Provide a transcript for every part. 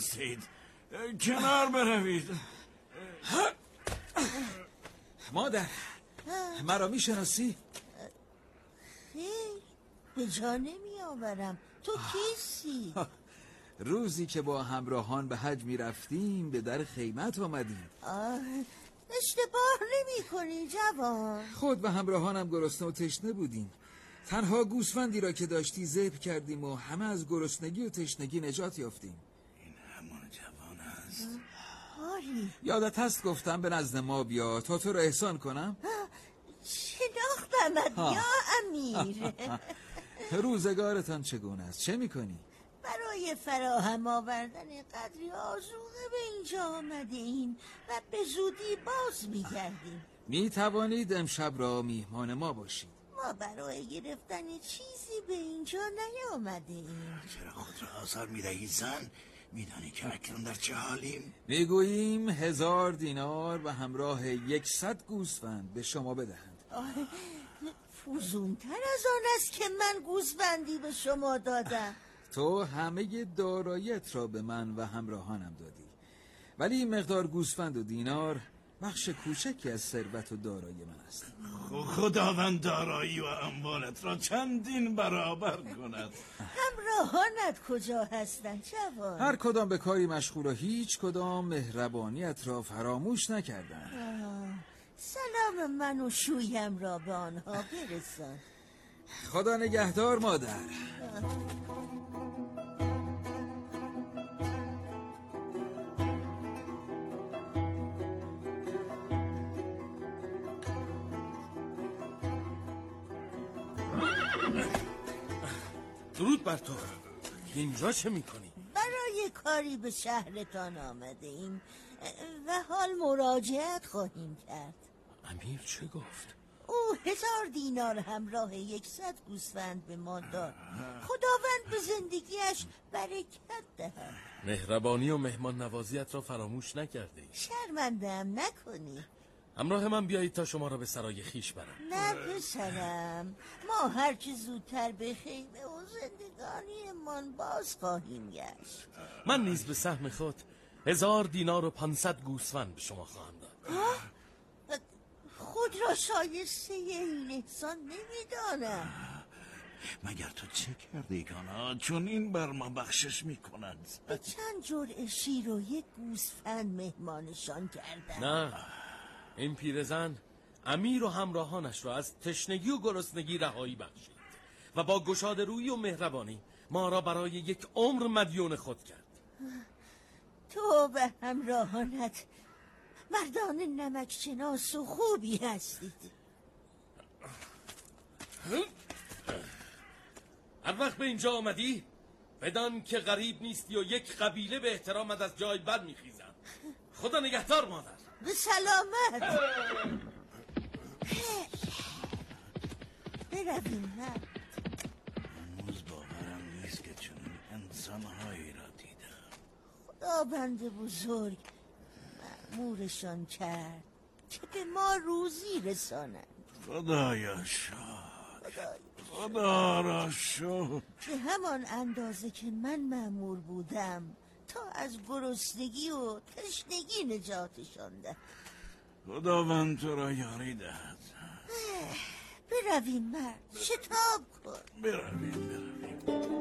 سید کنار بروید. مادر مرا میشناسی؟ خیر به جا نمی آورم. تو کیستی؟ روزی که با همراهان به حج می رفتیم به در خیمت آمدیم. اشتباه نمی کنی جوان. خود و همراهانم گرسنه و تشنه بودیم. تنها گوسفندی را که داشتی ذبح کردیم و همه از گرسنگی و تشنگی نجات یافتیم. این همون جوان است. آری یادت هست گفتم به نزد ما بیا تا تو را احسان کنم؟ شناختمت یا امیر. روزگارتان چگونه است؟ چه میکنی؟ برای فراهم آوردن قدری آذوقه به اینجا آمده ایم و به زودی باز میگردیم. میتوانید امشب را میهمان ما باشید. ما برای گرفتن چیزی به اینجا نیامده ایم. چرا خود را آزار میدهی زن؟ میدانی که اکنون در چه حالیم؟ میگوییم 1000 دینار و همراه 100 گوسفند به شما بدهند. فزونتر از آن است که من گوسفندی به شما دادم. تو همه داراییت را به من و همراهانم دادی، ولی این مقدار گوسفند و دینار بخش کوچکی از ثروت و دارایی من است. خداوند دارایی و اموالت را چندین برابر کند. همراهانت کجا هستند جوان؟ هر کدام به کاری مشغول و هیچ کدام مهربانیت را فراموش نکردند. سلام من و شویم را به آنها برسان. خدا نگهدار مادر. درود بر تو. اینجا چه میکنی؟ برای کاری به شهرتان آمده ایم و حال مراجعت خواهیم کرد. امیر چه گفت؟ او 1000 دینار همراه 100 گوسفند به ما داد. خداوند به زندگیش برکت دهد. مهربانی و مهمان نوازیت را فراموش نکرده ای. شرمنده‌ام نکنی. همراه من بیایید تا شما را به سرای خیش برم. نه پسرم، ما هرچه زودتر به خیمه و زندگانیمان باز خواهیم گشت. من نیز به سهم خود 1000 دینار و 500 گوسفند به شما خواهم داد. خود را شایسته این احسان نمیدانم. مگر تو چه کردی کانا؟ چون این بر ما بخشش میکند. به چند جرعه شیر و 1 گوسفند مهمانشان کردم. نه، این پیرزن امیر و همراهانش را از تشنگی و گرسنگی رهایی بخشید و با گشاده رویی و مهربانی ما را برای 1 عمر مدیون خود کرد. تو و همراهانت مردان نمکشناس و خوبی هستید. هر وقت به اینجا آمدی بدان که غریب نیستی و 1 قبیله به احترامت از جای بر میخیزند. خدا نگهدار مادر. به سلامت. برویم. هنوز باورم نیست که چنین انسانهایی را دیدم. خداوند بزرگ مأمورشان کرد که به ما روزی رسانند. خدایا شکر. خدا را شکر. به همان اندازه که من مأمور بودم تا از گرسنگی و تشنگی نجاتشان دهد. خداوند تو را یاری دهد. برویم مرد، شتاب کن. برویم.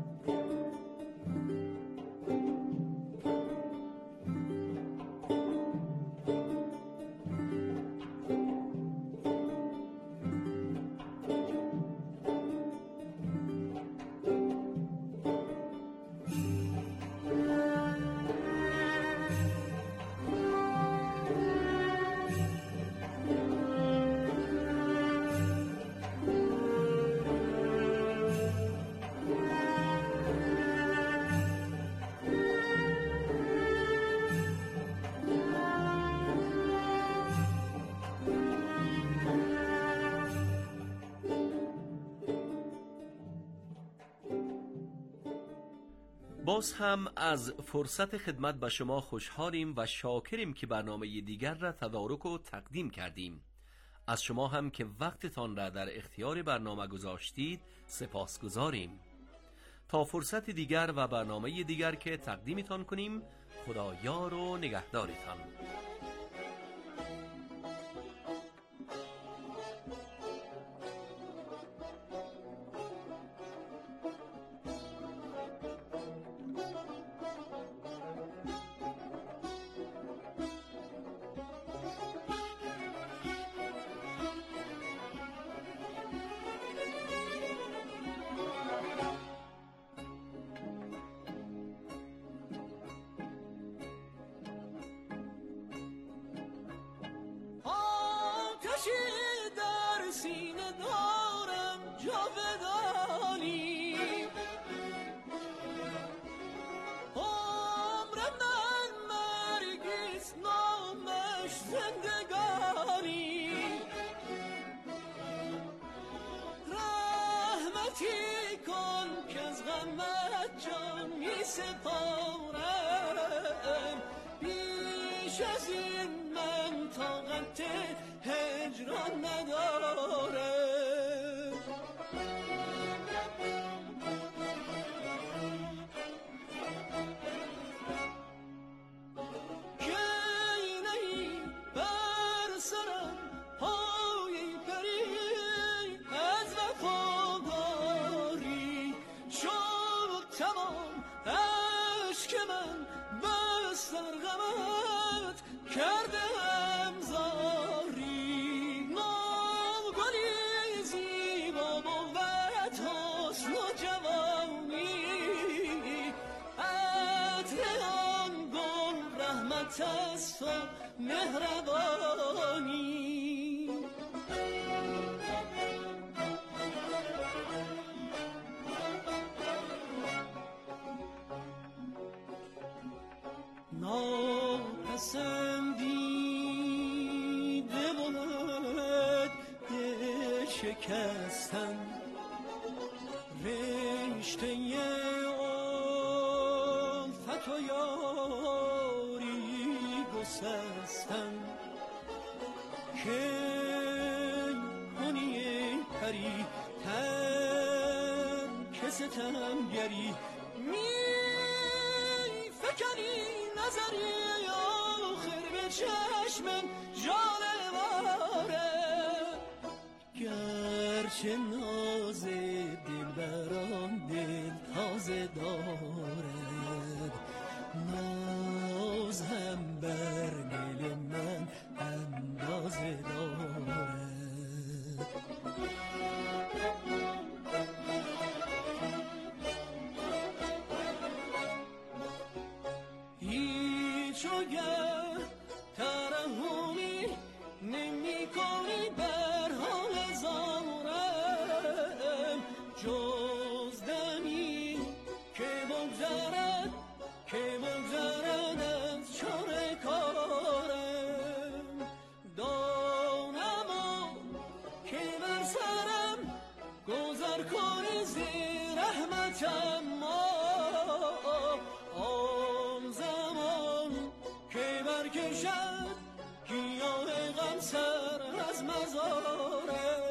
باز هم از فرصت خدمت به شما خوشحالیم و شاکریم که برنامه دیگر را تدارک و تقدیم کردیم. از شما هم که وقتتان را در اختیار برنامه گذاشتید سپاسگزاریم. تا فرصت دیگر و برنامه دیگر که تقدیمتان کنیم، خدایار و نگهدارتان. در سینه دارم جاودانی، عمر من مرگیست نامش زندگانی، رحمتی کن که از غمت جان می سپارم، بیش از این من طاقت هجران نداره. کی نهی بر سرم پای پری از وفاداری، شد تمام عشق من بس در غمت کرده تست و مهربانی. ناپسندیده بود دل شکستن، رشته الفت و سستم، که کنی پری ترک ستمگری، می فکنی نظری آخر به چشمم جانواره، گرچه ناز دل بران دل تازه دارد، ناز هم بر دل من اندازه دارد. هیچ وگر ترحمی نمی کنی بر حال زارم، جز دمی که بگذرد از چاره کارم، دانم که بر سرم گذر کنی زیر رحمتم، آن زمان که برکشد گیاه غم سر از مزارم.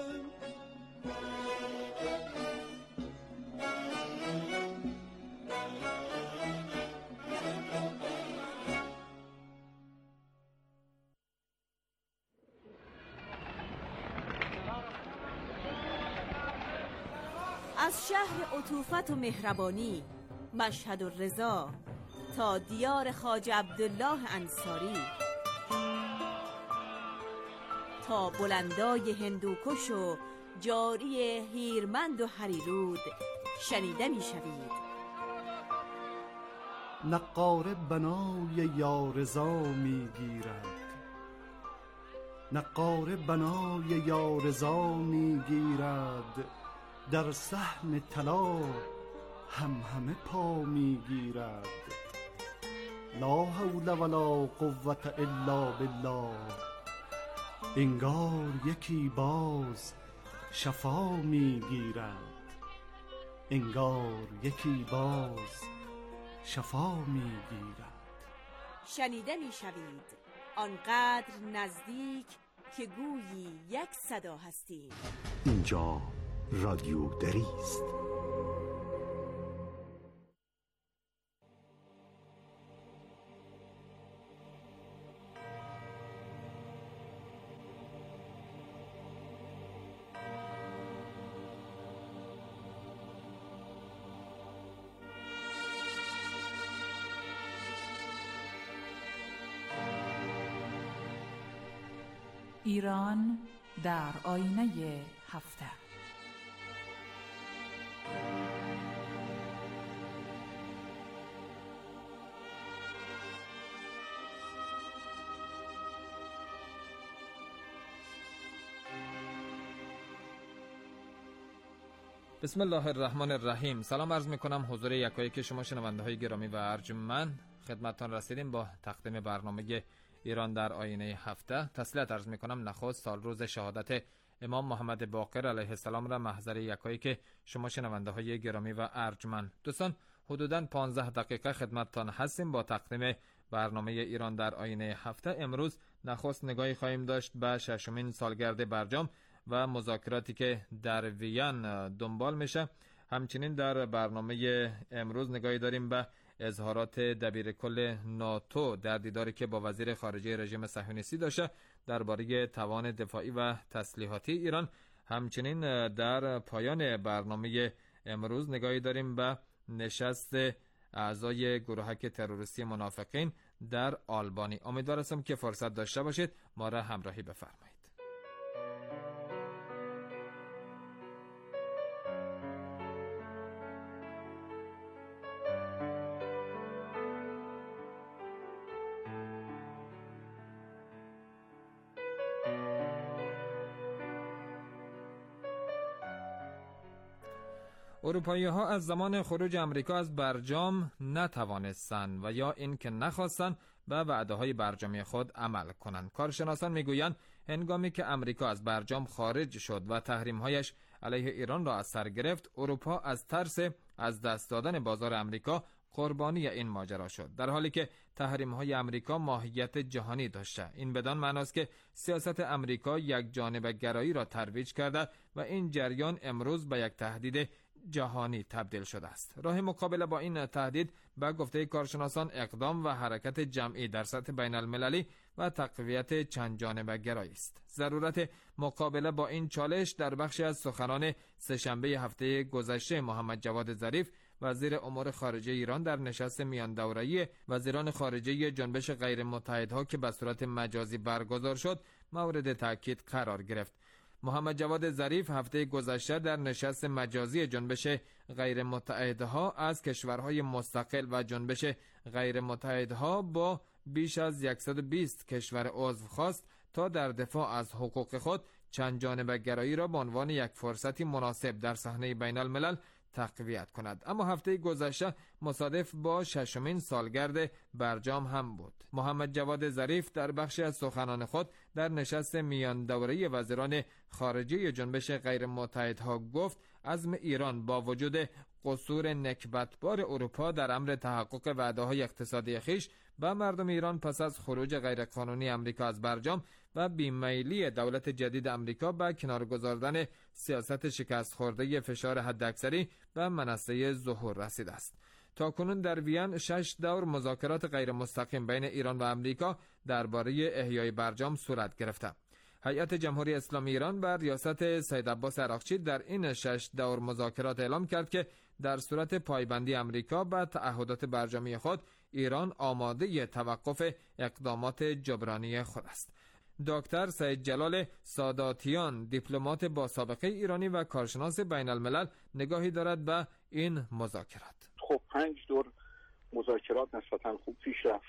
از شهر عطوفت و مهربانی مشهد الرضا تا دیار خواجه عبدالله انصاری، تا بلندای هندوکش و جاری هیرمند و هریرود شنیده می شوید. نقاره بنای یارضا می گیرد، نقاره بنای یارضا می گیرد، در صحن طلا همه پا می گیرد. لا حول ولا قوة الا بالله، انگار یکی باز شفا می گیرد، انگار یکی باز شفا می گیرد. شنیده می شوید آنقدر نزدیک که گویی یک صدا هستیم. اینجا رادیو دری است. ایران در آینه هفته. بسم الله الرحمن الرحیم. سلام عرض میکنم حضور یکایک شما شنونده های گرامی و ارجمند. خدمتتان رسیدیم با تقدیم برنامه ایران در آینه هفته. تسلیت عرض میکنم نخست سال روز شهادت امام محمد باقر علیه السلام را محضر یکایک شما شنونده های گرامی و ارجمند. دوستان حدوداً 15 دقیقه خدمتتان هستیم با تقدیم برنامه ایران در آینه هفته. امروز نخست نگاهی خواهیم داشت به ششمین سالگرد برجام و مذاکراتی که در وین دنبال میشه. همچنین در برنامه امروز نگاهی داریم به اظهارات دبیرکل ناتو در دیداری که با وزیر خارجه رژیم صهیونیستی داشته درباره توان دفاعی و تسلیحاتی ایران. همچنین در پایان برنامه امروز نگاهی داریم به نشست اعضای گروهک تروریستی منافقین در آلبانی. امیدوارم که فرصت داشته باشید ما را همراهی بفرمایید. اروپایی ها از زمان خروج امریکا از برجام نتوانستند و یا این که نخواستند به وعده های برجامی خود عمل کنند. کارشناسان میگویند هنگامی که امریکا از برجام خارج شد و تحریم هایش علیه ایران را از سر گرفت، اروپا از ترس از دست دادن بازار امریکا قربانی این ماجرا شد، در حالی که تحریم های امریکا ماهیت جهانی داشته. این بدان معناست که سیاست امریکا یک جانبه گرایی را ترویج کرده و این جریان امروز به یک تهدید جهانی تبدیل شده است. راه مقابله با این تهدید به گفته کارشناسان اقدام و حرکت جمعی در سطح بین المللی و تقویت چند جانبه گرایی است. ضرورت مقابله با این چالش در بخشی از سخنان سه‌شنبه هفته گذشته محمد جواد ظریف وزیر امور خارجه ایران در نشست میان دوره‌ای وزیران خارجه جنبش غیر متحدها که به صورت مجازی برگزار شد مورد تاکید قرار گرفت. محمد جواد ظریف هفته گذشته در نشست مجازی جنبش غیر متحدها از کشورهای مستقل و جنبش غیر متحدها با بیش از 120 کشور عضو خواست تا در دفاع از حقوق خود چند جانبه گرایی را به عنوان یک فرصتی مناسب در صحنه بین الملل تقویت کند. اما هفته گذشته مصادف با ششمین سالگرد برجام هم بود. محمد جواد ظریف در بخشی از سخنان خود در نشست میان دوره‌ای وزیران خارجه جنبش غیر متحدها گفت عزم ایران با وجود قصور نکبتبار اروپا در امر تحقق وعده‌های اقتصادی خویش به مردم ایران پس از خروج غیرقانونی امریکا از برجام و بیمیلی دولت جدید امریکا به کنار گذاردن سیاست شکست خورده فشار حداکثری به منصه ظهور رسیده است. تاکنون در وین 6 دور مذاکرات غیر مستقیم بین ایران و امریکا درباره احیای برجام صورت گرفته. هیئت جمهوری اسلامی ایران بر ریاست سید عباس عراقچی در این 6 دور مذاکرات اعلام کرد که در صورت پایبندی امریکا به تعهدات برجامی خود، ایران آماده توقف اقدامات جبرانی خود است. دکتر سید جلال ساداتیان، دیپلمات با سابقه ایرانی و کارشناس بین الملل، نگاهی دارد به این مذاکرات. خب 5 دور مذاکرات نسبتاً خوب پیش رفت.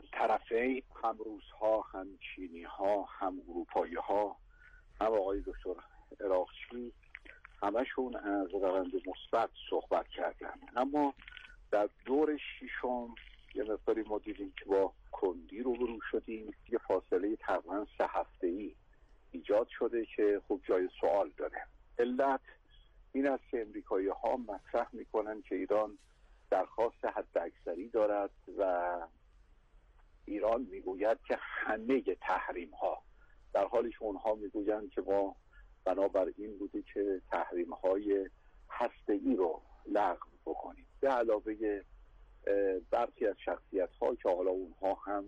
طرفین هم روس‌ها، هم چینی‌ها، هم اروپایی‌ها، هم آقای دکتر عراقچی همشون از روند مثبت صحبت کردن. اما در دور ششم یه مقداری ما دیدیم که با کندی روبرو شدیم. یه فاصله تقریباً 3 هفته‌ای ایجاد شده که خب جای سوال داره. علت این است که امریکایی‌ها مطرح می‌کنن که ایران درخواست حداکثری دارد و ایران میگوید که همه تحریم ها، در حالی که اونها میگویند که ما بنابر این بوده که تحریم های هسته‌ای رو لغو بکنیم، به علاوه برخی از شخصیت ها که حالا اونها هم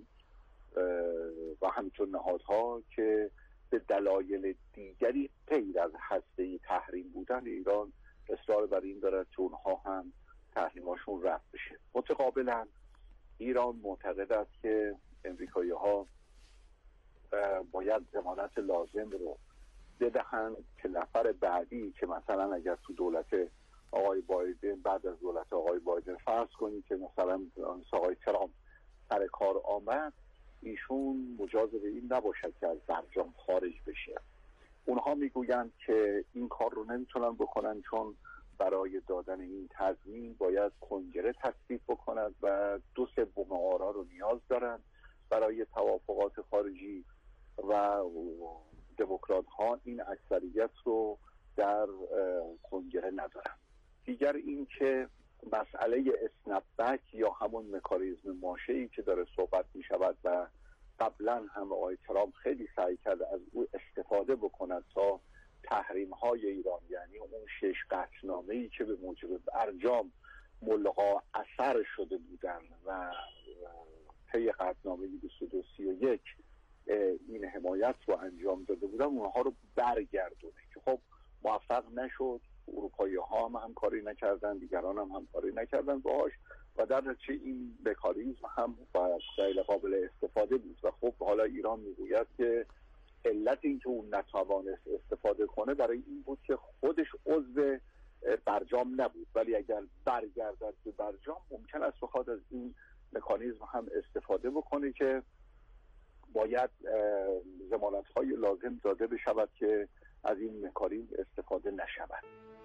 و همچون نهادها که به دلایل دیگری غیر از هسته‌ای تحریم بودن ایران اصرار بر این دارد که اونها هم تحریماشون رفع بشه. متقابلا ایران معتقد است که امریکایی‌ها باید ضمانت لازم رو بدهند که نفر بعدی که مثلا اگر تو دولت آقای بایدن، بعد از دولت آقای بایدن فرض کنید که مثلا آقای ترامپ سر کار آمد، ایشون مجاز به این نباشد که از برجام خارج بشه. اونها میگویند که این کار رو نمیتونن بکنن چون برای دادن این تضمین باید کنگره تصویب بکند و 2/3 آرا رو نیاز دارن برای توافقات خارجی و دموکرات ها این اکثریت رو در کنگره ندارن. دیگر این که مسئله اسنپ بک یا همون مکانیزم ماشه‌ای که داره صحبت می شود و قبلا هم آقای ترامپ خیلی سعی کرده از او استفاده بکند تا تحریم های ایران، یعنی اون 6 قطعنامه‌ای که به موجب برجام ملغا اثر شده بودن و طی قطعنامه 2231 این حمایت رو انجام داده بودن، اونها رو برگردونه که خب موفق نشد. اروپایی ها هم همکاری نکردن، دیگران هم همکاری نکردن باهاش و در نتیجه این مکانیزم هم غیر قابل استفاده بود و خب حالا ایران میگوید که علت این که اون نتوانست استفاده کنه برای این بود که خودش عضو برجام نبود، ولی اگر برگردد به برجام ممکن است بخواد از این مکانیزم هم استفاده بکنه که باید ضمانت‌های لازم داده بشود که از این مکانیزم استفاده نشود.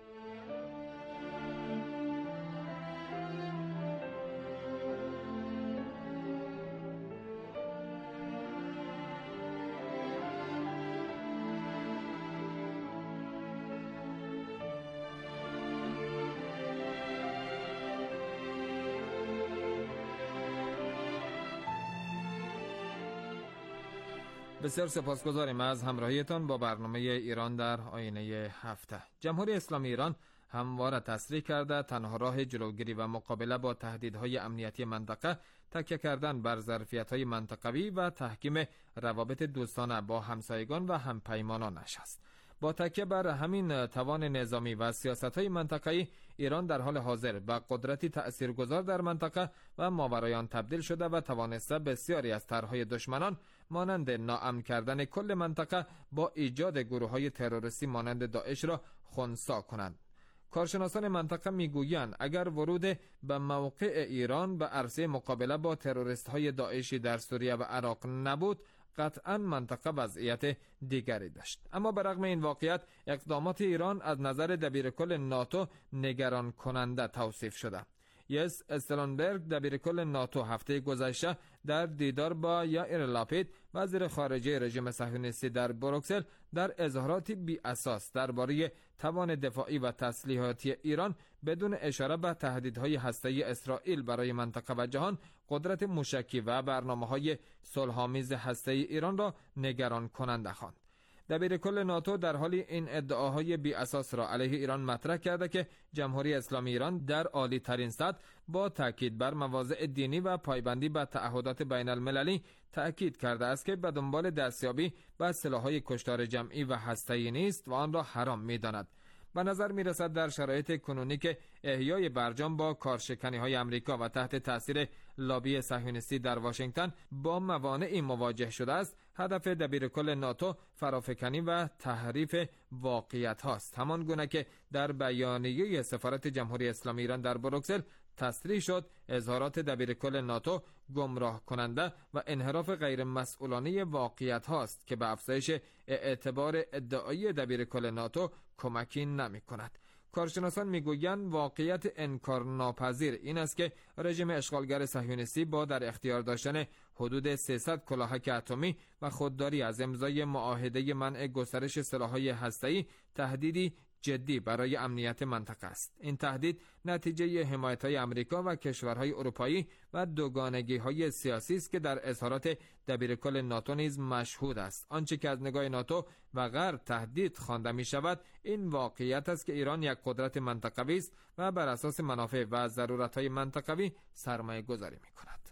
بسیار سپاسگزاریم از همراهیتان با برنامه ایران در آینه هفته. جمهوری اسلامی ایران همواره تصریح کرده تنها راه جلوگیری و مقابله با تهدیدهای امنیتی منطقه تکیه کردن بر ظرفیت‌های منطقوی و تحکیم روابط دوستانه با همسایگان و همپیمانانش است. با تکیه بر همین توان نظامی و سیاست‌های منطقه‌ای، ایران در حال حاضر به قدرتی تأثیرگذار در منطقه و ماورای آن تبدیل شده و توانسته بسیاری از طرح‌های دشمنان مانند ناامن کردن کل منطقه با ایجاد گروه‌های تروریستی مانند داعش را خنثی کنند. کارشناسان منطقه میگویند اگر ورود به موقع ایران به عرصه مقابله با تروریست‌های داعشی در سوریه و عراق نبود، قطعا منطقه وضعیت دیگری داشت. اما برغم این واقعیت اقدامات ایران از نظر دبیرکل ناتو نگران کننده توصیف شده. یس استلنبرگ دبیرکل ناتو هفته گذشته در دیدار با یائیر لاپید وزیر خارجه رژیم صهیونیستی در بروکسل در اظهاراتی بی اساس درباره توان دفاعی و تسلیحاتی ایران بدون اشاره به تهدیدهای هسته‌ای اسرائیل برای منطقه و جهان، قدرت موشکی و برنامه‌های صلح‌آمیز هسته‌ای ایران را نگران کننده خواند. دبیرکل ناتو در حال این ادعاهای بی اساس را علیه ایران مطرح کرده که جمهوری اسلامی ایران در عالی ترین سطح با تاکید بر مواضع دینی و پایبندی به تعهدات بین المللی تاکید کرده است که به دنبال دستیابی به سلاح‌های کشتار جمعی و هسته‌ای نیست و آن را حرام می‌داند. به نظر می‌رسد در شرایط کنونی که احیای برجام با کارشکنی‌های آمریکا و تحت تاثیر لابی صهیونیستی در واشنگتن با موانعی مواجه شده است، هدف دبیرکل ناتو فرافکنی و تحریف واقعیت هاست، همان گونه که در بیانیه سفارت جمهوری اسلامی ایران در بروکسل تصریح شد اظهارات دبیرکل ناتو گمراه کننده و انحراف غیر مسئولانه واقعیت هاست که به افزایش اعتبار ادعایی دبیرکل ناتو کمکی نمی کند. کارشناسان میگویند واقعیت انکارناپذیر این است که رژیم اشغالگر صهیونیستی با در اختیار داشتن حدود 300 کلاهک اتمی و خودداری از امضای معاهده منع گسترش سلاح‌های هسته‌ای تهدیدی جدی برای امنیت منطقه است. این تهدید نتیجه حمایت‌های آمریکا و کشورهای اروپایی و دوگانگی‌های سیاسی است که در اظهارات دبیرکل ناتو نیز مشهود است. آنچه که از نگاه ناتو و غرب تهدید خوانده می‌شود این واقعیت است که ایران یک قدرت منطقوی است و بر اساس منافع و ضرورت‌های منطقوی سرمایه‌گذاری می‌کند.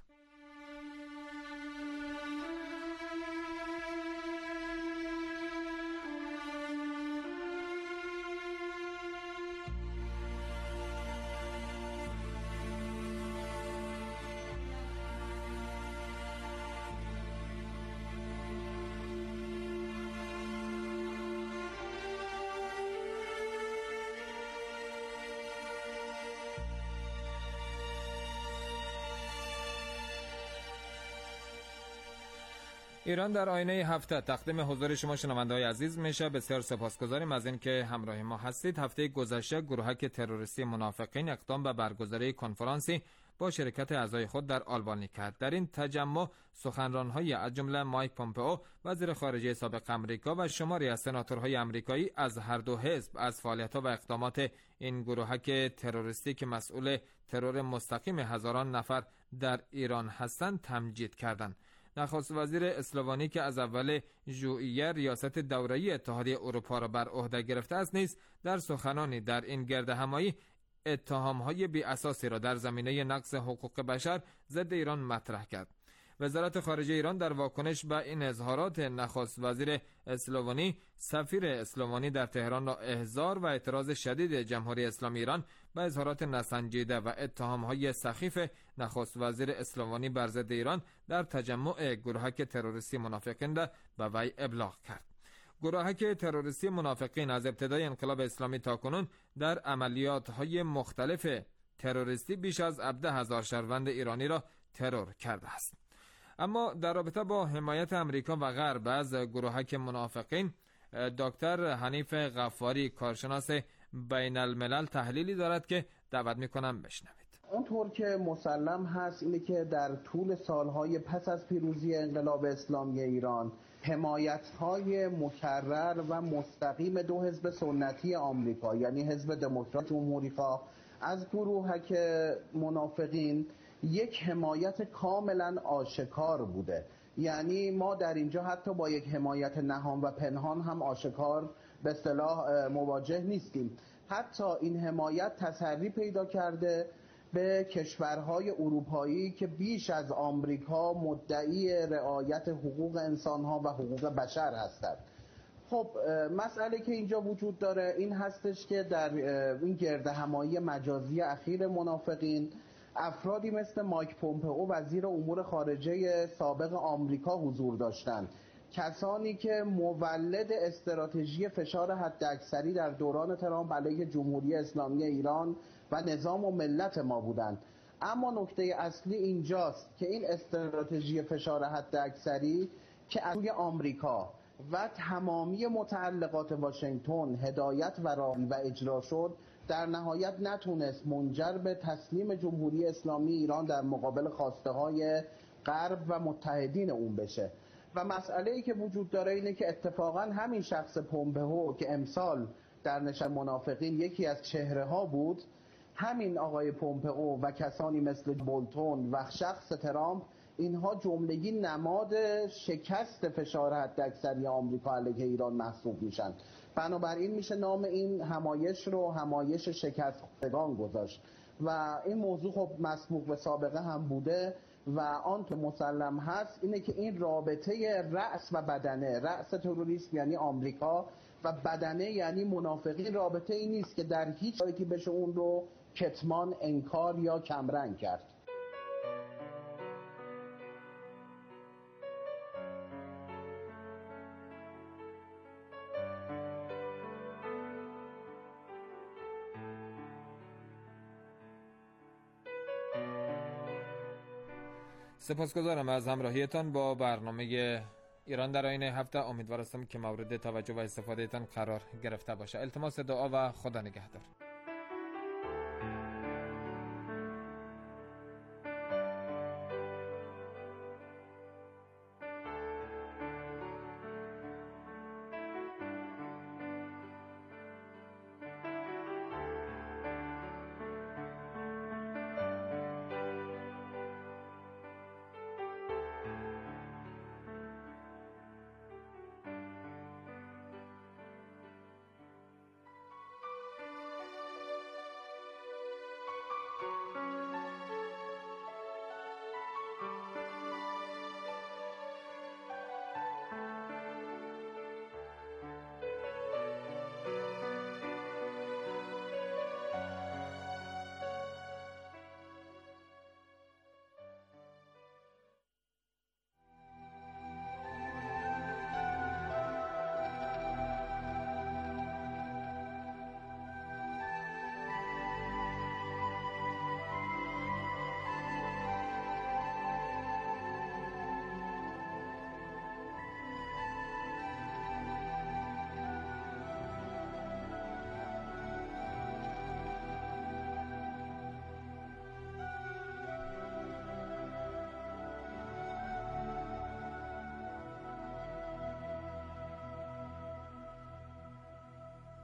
ایران در آینه هفته تقدیم حضور شما شنونده‌های عزیز میشه. بسیار سپاسگزاریم از اینکه همراه ما هستید. هفته گذشته گروهک تروریستی منافقین اقدام به برگزاری کنفرانسی با شرکت اعضای خود در آلبانی کرد. در این تجمع سخنران‌های از جمله مایک پومپئو وزیر خارجه سابق آمریکا و شماری از سناتورهای آمریکایی از هر دو حزب از فعالیت‌ها و اقدامات این گروهک تروریستی که مسئول ترور مستقیم هزاران نفر در ایران هستند تمجید کردند. نخست وزیر اسلوونی که از اول ژوئیه ریاست دوره‌ای اتحادیه اروپا را بر عهده گرفته است نیز در سخنانی در این گردهمایی اتهام‌های بی اساسی را در زمینه نقض حقوق بشر ضد ایران مطرح کرد. وزارت خارجه ایران در واکنش به این اظهارات نخست وزیر اسلوونی سفیر اسلوونی در تهران را احضار و اعتراض شدید جمهوری اسلامی ایران به اظهارات نسنجیده و اتهام‌های سخیف نخست وزیر اسلوونی بر ضد ایران در تجمع گروهک تروریستی منافقین را به وی ابلاغ کرد. گروهک تروریستی منافقین از ابتدای انقلاب اسلامی تاکنون در عملیات‌های مختلف تروریستی بیش از 17,000 شهروند ایرانی را ترور کرده است. اما در رابطه با حمایت امریکا و غرب از گروهک منافقین، دکتر حنیف غفاری کارشناس بین الملل تحلیلی دارد که دعوت می‌کنم بشنوید. اونطور که مسلم هست اینه که در طول سالهای پس از پیروزی انقلاب اسلامی ایران حمایت‌های مکرر و مستقیم دو حزب سنتی آمریکا یعنی حزب دموکرات جمهوری‌خواه از گروهک منافقین یک حمایت کاملا آشکار بوده. یعنی ما در اینجا حتی با یک حمایت نهان و پنهان هم آشکار به اصطلاح مواجه نیستیم. حتی این حمایت تسری پیدا کرده به کشورهای اروپایی که بیش از آمریکا مدعی رعایت حقوق انسانها و حقوق بشر هستند. خب مسئله که اینجا وجود داره این هستش که در این گردهمایی مجازی اخیر منافقین افرادی مثل مایک پومپئو وزیر امور خارجه سابق آمریکا حضور داشتند، کسانی که مولد استراتژی فشار حداکثری در دوران ترامپ علیه جمهوری اسلامی ایران و نظام و ملت ما بودند. اما نکته اصلی اینجاست که این استراتژی فشار حداکثری که از سوی آمریکا و تمامی متعلقات واشنگتن هدایت و راوی و اجرا شد در نهایت نتونست منجر به تسلیم جمهوری اسلامی ایران در مقابل خواسته‌های غرب و متحدین اون بشه. و مسئله‌ای که وجود داره اینه که اتفاقا همین شخص پومپئو که امسال در نشست منافقین یکی از چهره‌ها بود، همین آقای پومپئو و کسانی مثل بولتون و شخص ترامپ اینها جملگی نماد شکست فشار حداکثری آمریکا علیه ایران محسوب میشن. بنابراین میشه نام این همایش رو همایش شکستگان گذاشت و این موضوع خب مسبوق به سابقه هم بوده و آن که مسلم هست اینه که این رابطه رأس و بدنه، رأس تروریسم یعنی آمریکا و بدنه یعنی منافقین، رابطه ای نیست که در هیچ شرایطی بشه اون رو کتمان، انکار یا کمرنگ کرد. سپاسگزارم از همراهیتان با برنامه ایران در آینه هفته. امیدوار هستم که مورد توجه و استفادهتان قرار گرفته باشه. التماس دعا و خدا نگهدار.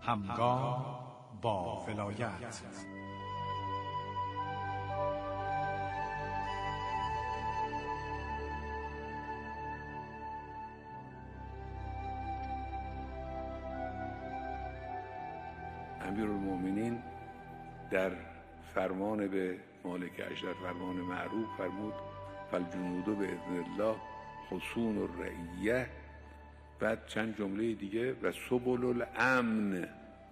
همگام با ولایت. امیرالمومنین در فرمان به مالک اشرف فرمان معروف فرمود فالجنود باذن الله حصون الرعیه، بعد چند جمله دیگه و سبل الامن،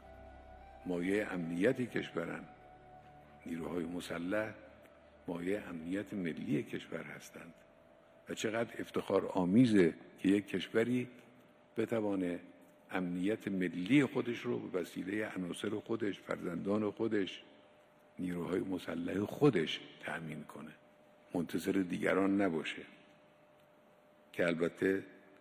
مایه امنیت کشورن. نیروهای مسلح مایه امنیت ملی کشور هستند و چقدر افتخار آمیزه که یک کشوری بتوانه امنیت ملی خودش رو به وسیله عناصر خودش، فرزندان خودش، نیروهای مسلح خودش تأمین کنه، منتظر دیگران نباشه. که البته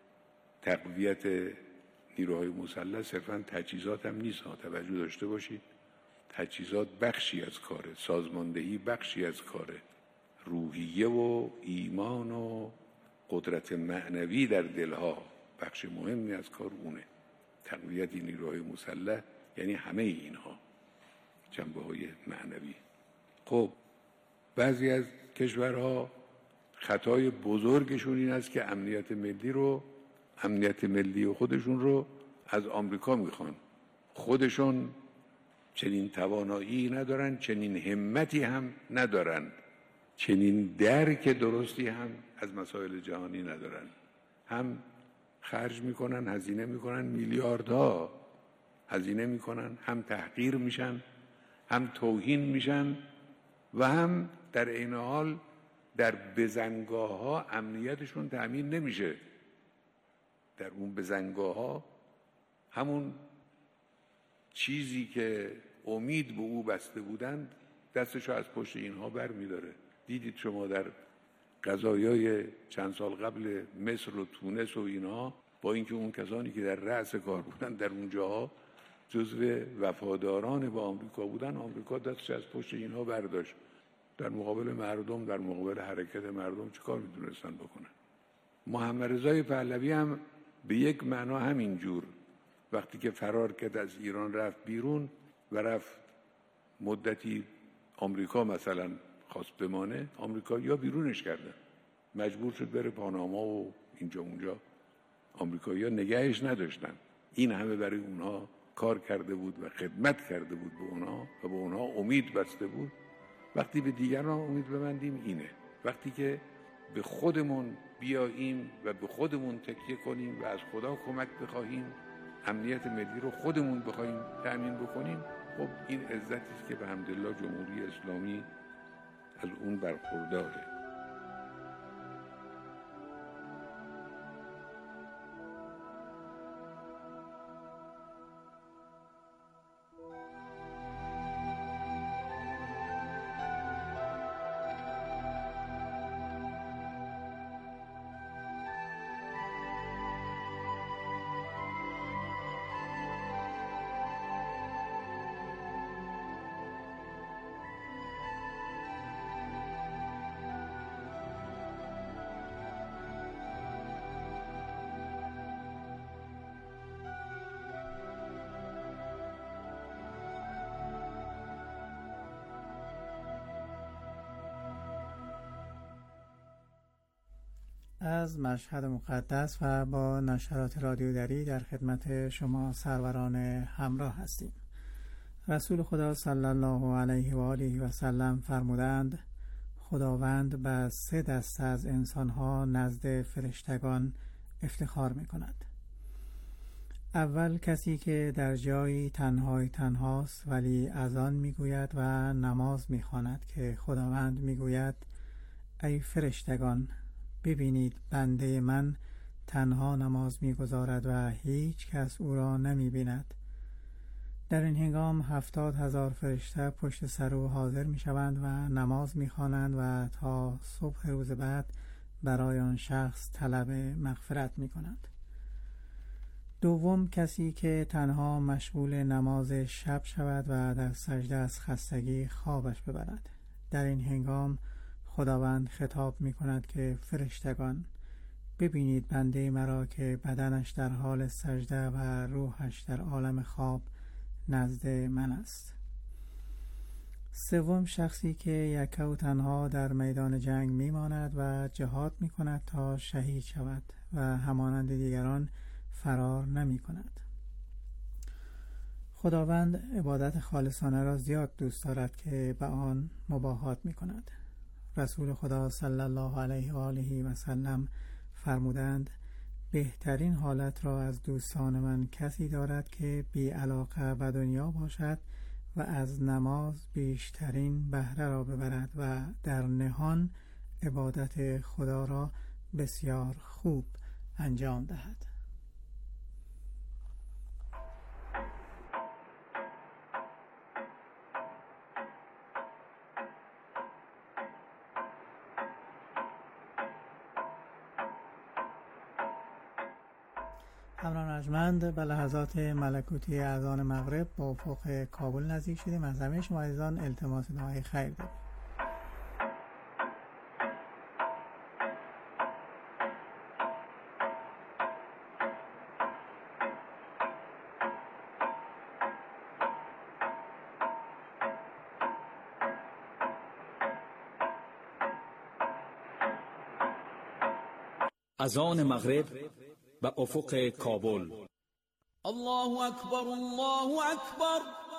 تقویت نیروهای مسلح صرفاً تجهیزات هم نیست. توجه داشته باشید تجهیزات بخشی از کاره، سازماندهی بخشی از کاره، روحیه و ایمان و قدرت معنوی در دلها بخش مهمی از کار اونه. تقویت نیروهای مسلح یعنی همه اینها، جنبه‌های معنوی. خب بعضی از کشورها خطای بزرگشون این است که امنیت ملی خودشون رو از آمریکا میخوان. خودشون چنین توانایی ندارن، چنین همتی هم ندارن، چنین درک درستی هم از مسائل جهانی ندارن. هم خرج میکنن، هزینه میکنن، میلیاردها هزینه میکنن، هم تحقیر میشن، هم توهین میشن و هم در عین حال در بزنگاه‌ها امنیتشون تأمین نمیشه. در اون بزنگاه‌ها همون چیزی که امید به او بسته بودند دستشو از پشت اینها بر می‌داره. دیدید شما در قضایای چند سال قبل مصر و تونس و اینها، با اینکه اون کسانی که در رأس کار بودن در اونجاها جزو وفاداران به آمریکا بودن، آمریکا دستش از پشت اینها برداشت. در مقابل مردم، در مقابل حرکت مردم چه کار میتونستن بکنن؟ محمد رضای پهلوی هم به یک معنا همین جور وقتی که فرار کرد از ایران رفت بیرون و رفت مدتی آمریکا مثلا خواست بمانه، آمریکایی‌ها بیرونش کردن، مجبور شد بره پاناما و اینجا اونجا. آمریکایی‌ها نگهش نداشتن. این همه برای اونها کار کرده بود و خدمت کرده بود به اونها و به اونها امید بسته بود. وقتی به دیگران امید ببندیم اینه، وقتی که به خودمون بیاییم و به خودمون تکیه کنیم و از خدا کمک بخواهیم، امنیت ملی رو خودمون بخوایم تأمین بکنیم، خب این عزتی است که به حمدالله جمهوری اسلامی از اون برخورداره. از مشهد مقدس و با نشرات رادیو دری در خدمت شما سروران همراه هستیم. رسول خدا صلی الله علیه و آله و سلم فرمودند خداوند به 3 دسته از انسانها نزد فرشتگان افتخار می کند. اول کسی که در جایی تنهاست ولی اذان می گوید و نماز می خواند که خداوند می گوید ای فرشتگان ببینید بنده من تنها نماز می‌گزارد و هیچ کس او را نمی‌بیند. در این هنگام 70,000 فرشته پشت سر او حاضر می‌شوند و نماز می‌خوانند و تا صبح روز بعد برای آن شخص طلب مغفرت می‌کنند. دوم کسی که تنها مشغول نماز شب شود و در سجده از خستگی خوابش ببرد. در این هنگام خداوند خطاب می کند که فرشتگان ببینید بنده مرا که بدنش در حال سجده و روحش در عالم خواب نزد من است. سوم، شخصی که یکه و تنها در میدان جنگ میماند و جهاد میکند تا شهید شود و همانند دیگران فرار نمی کند. خداوند عبادت خالصانه را زیاد دوست دارد که به آن مباهات می کند. رسول خدا صلی الله علیه و آله و سلم فرمودند بهترین حالت را از دوستان من کسی دارد که بی علاقه به دنیا باشد و از نماز بیشترین بهره را ببرد و در نهان عبادت خدا را بسیار خوب انجام دهد. همراهان ارجمند، به لحظات ملکوتی اذان مغرب با افق کابل نزدیک شدیم. از همه شما عزیزان التماس دعای خیر داریم. اذان مغرب به افق کابل. الله اکبر، الله اکبر،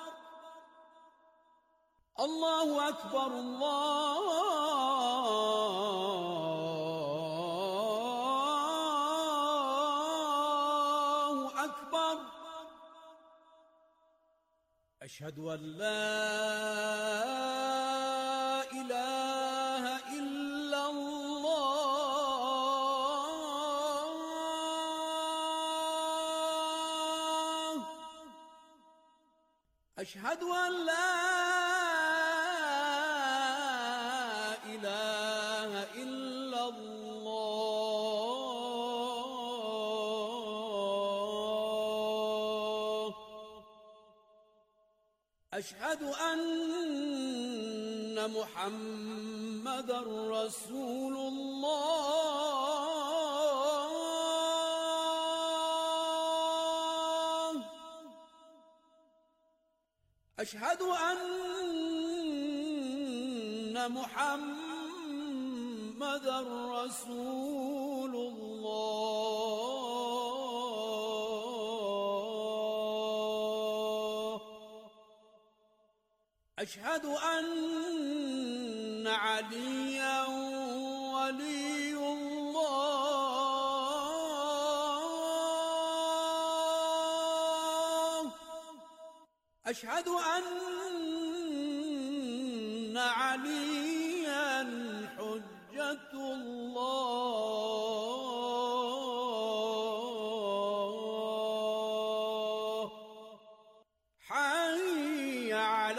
الله اکبر، الله اکبر. اشهد ان لا اله الا الله. اشهد ان لا اله الا الله. اشهد ان محمد رسول الله. اشهد ان محمد رسول الله. اشهد ان عليا ولي الله. اشهد ان عليا حجة الله. حي على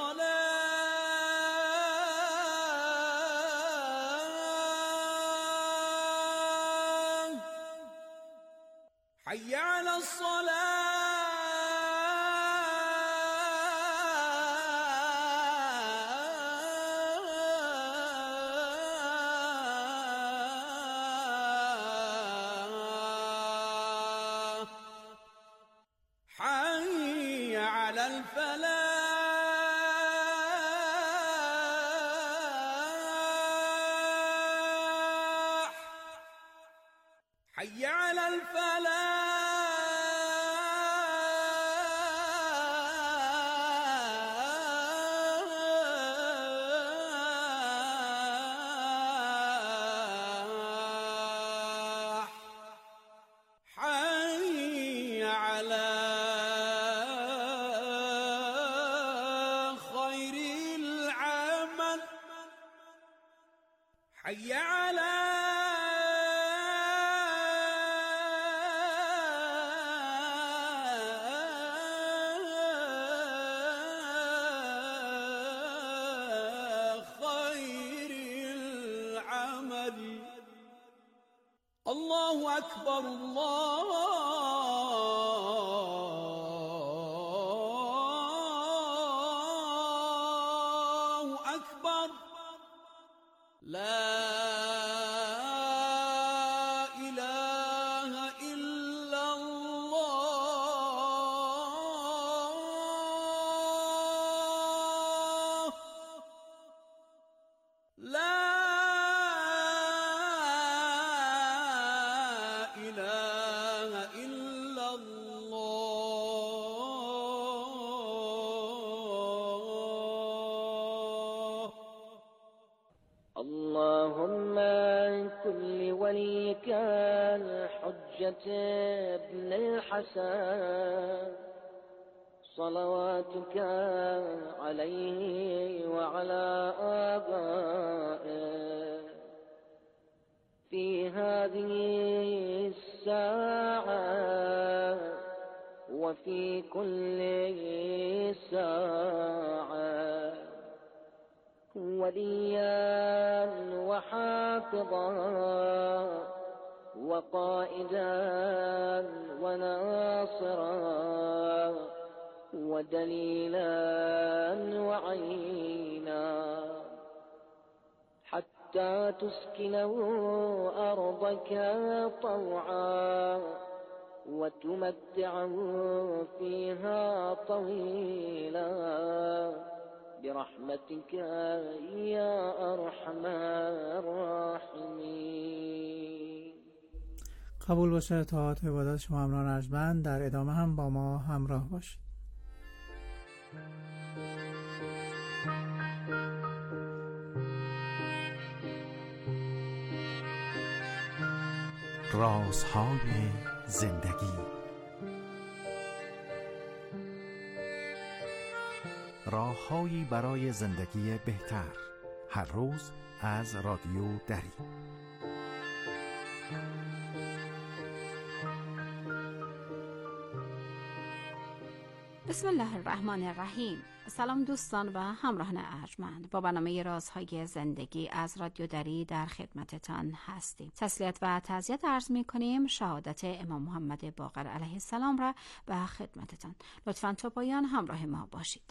الصلاة، حي على الصلاة، حي على الفلاح، حي على الفلاح، حي على خير العمل، حي على خير العمل. الله أكبر، الله أكبر. لا إله إلا الله. كل وليك الحجة ابن الحسن صلواتك عليه وعلى آبائه في هذه الساعة وفي كل ساعة وليا وحافظا وقائدا وناصرا ودليلا وعينا حتى تسكنه أرضك طوعا وتمتعه فيها طويلا برحمتك يا أرحم الراحمين. قبول باشه اطاعت و عبادت شما همراهان ارجمند. در ادامه هم با ما همراه باشید. رازهای زندگی. راههایی برای زندگی بهتر، هر روز از رادیو دری. بسم الله الرحمن الرحیم. سلام دوستان و همراهان ارجمند، با برنامه رازهای زندگی از رادیو دری در خدمتتان هستیم. تسلیت و تعزیت عرض می کنیم شهادت امام محمد باقر علیه السلام را به خدمتتان. لطفاً تا پایان همراه ما باشید.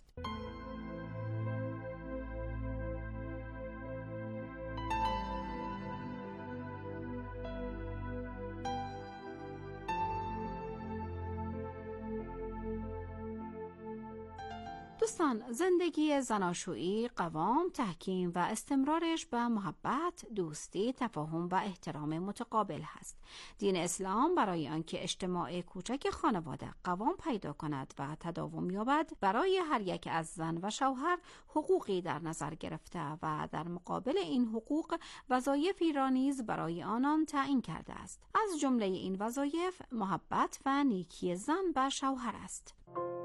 دوستان، زندگی زناشویی قوام، تحکیم و استمرارش به محبت، دوستی، تفاهم و احترام متقابل هست. دین اسلام برای آنکه اجتماع کوچک خانواده قوام پیدا کند و تداوم یابد، برای هر یک از زن و شوهر حقوقی در نظر گرفته و در مقابل این حقوق وظایفی را نیز برای آنان تعیین کرده است. از جمله این وظایف محبت و نیکی زن به شوهر است.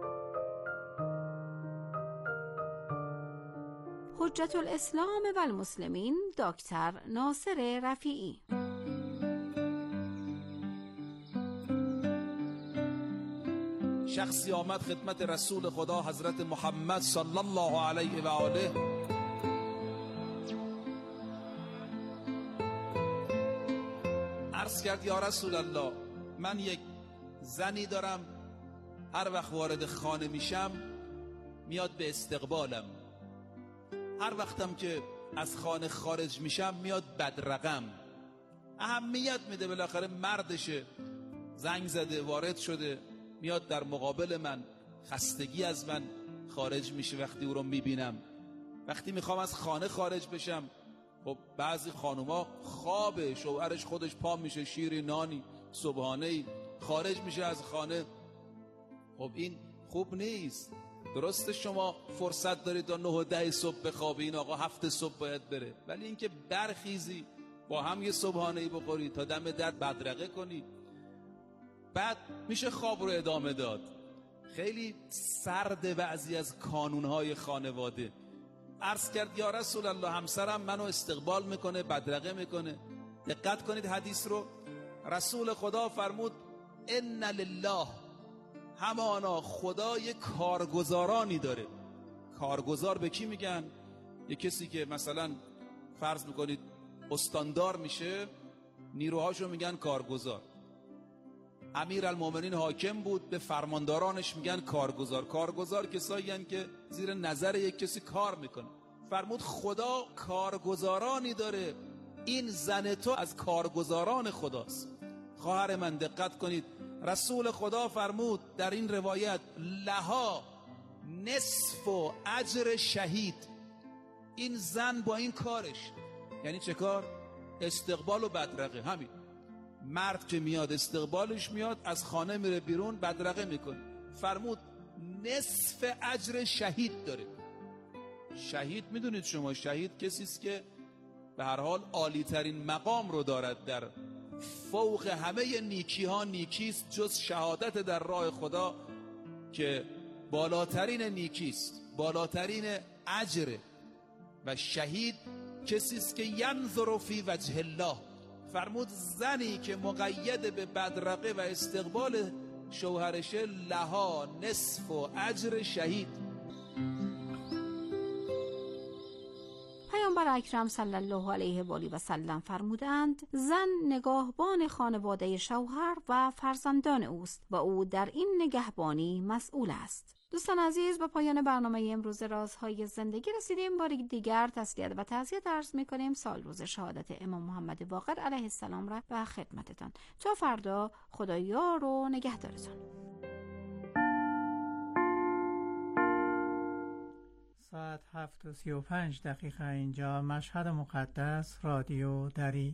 حجت الاسلام و المسلمین دکتر ناصر رفیعی. شخصی آمد خدمت رسول خدا حضرت محمد صلی الله علیه و آله عرض کرد یا رسول الله، من یک زنی دارم، هر وقت وارد خانه میشم میاد به استقبالم، هر وقتم که از خانه خارج میشم میاد بدرقم، اهمیت میده، بالاخره مردشه، زنگ زده، وارد شده، میاد در مقابل من، خستگی از من خارج میشه وقتی او رو میبینم. وقتی میخوام از خانه خارج بشم، خب بعضی خانوما خوابه، شوهرش خودش پا میشه، شیری نانی صبحانه‌ای خارج میشه از خانه. خب این خوب نیست. درسته شما فرصت دارید تا 9 و 10 صبح بخوابی، این آقا 7 صبح باید بره، ولی اینکه برخیزی با هم یه صبحانه‌ای بخوری تا دم در بدرقه کنی، بعد میشه خواب رو ادامه داد. خیلی سرد بعضی از کانونهای خانواده. عرض کرد یا رسول الله، همسرم منو استقبال میکنه، بدرقه میکنه. دقت کنید حدیث رو. رسول خدا فرمود ان لله، همانا خدا یک کارگزارانی داره. کارگزار به کی میگن؟ یه کسی که مثلا فرض میکنید استاندار میشه، نیروهاشو میگن کارگزار. امیرالمومنین حاکم بود، به فرماندارانش میگن کارگزار. کارگزار کسایی هستند که زیر نظر یک کسی کار میکنه. فرمود خدا کارگزارانی داره، این زن تو از کارگزاران خداست. خواهر من دقت کنید، رسول خدا فرمود در این روایت لها نصف و اجر شهید. این زن با این کارش، یعنی چه کار؟ استقبال و بدرقه. همین مرد که میاد استقبالش میاد، از خانه میره بیرون بدرقه میکنه. فرمود نصف اجر شهید داره. شهید میدونید شما، شهید کسی است که به هر حال عالی ترین مقام رو دارد. در فوق همه نیکی ها نیکیست جز شهادت در راه خدا که بالاترین نیکیست، بالاترین اجره. و شهید کسی است که ینظر فی وجه الله. فرمود زنی که مقید به بدرقه و استقبال شوهرشه لها نصف و اجر شهید. پیامبر اکرم صلی الله علیه و آله و سلم فرمودند زن نگاهبان خانواده شوهر و فرزندان اوست و او در این نگهبانی مسئول است. دوستان عزیز، به پایان برنامه امروز رازهای زندگی رسیدیم. باری دیگر تسلیت و تعزیت عرض می‌کنیم. سال روز شهادت امام محمد باقر علیه السلام را به خدمتتان. تا فردا خدا یار و نگهدارتان. ساعت 7:35 اینجا مشهد مقدس، رادیو دری.